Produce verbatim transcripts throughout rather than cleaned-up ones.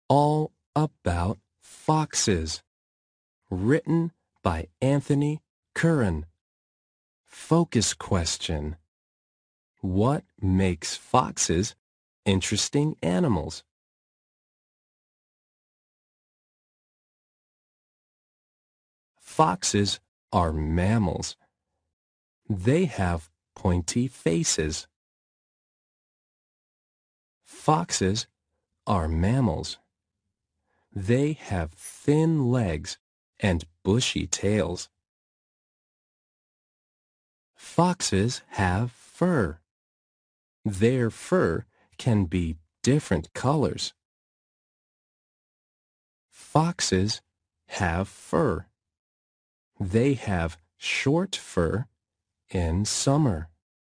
all about foxes, written by Anthony Curran. Focus question. What makes foxes interesting animals? Foxes are mammals. They have pointy faces. Foxes are mammals. They have thin legs and bushy tails. Foxes have fur. Their fur can be different colors. Foxes have fur. They have short fur in summer.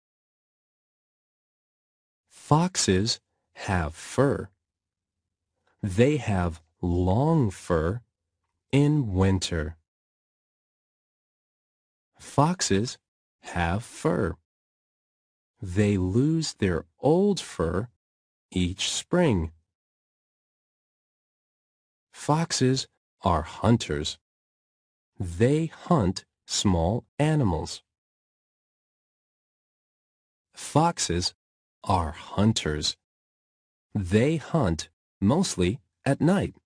Foxes have fur. They have long fur in winter. Foxes have fur. They lose their old fur each spring. Foxes are hunters. They hunt small animals. Foxes are hunters. They hunt mostly at night.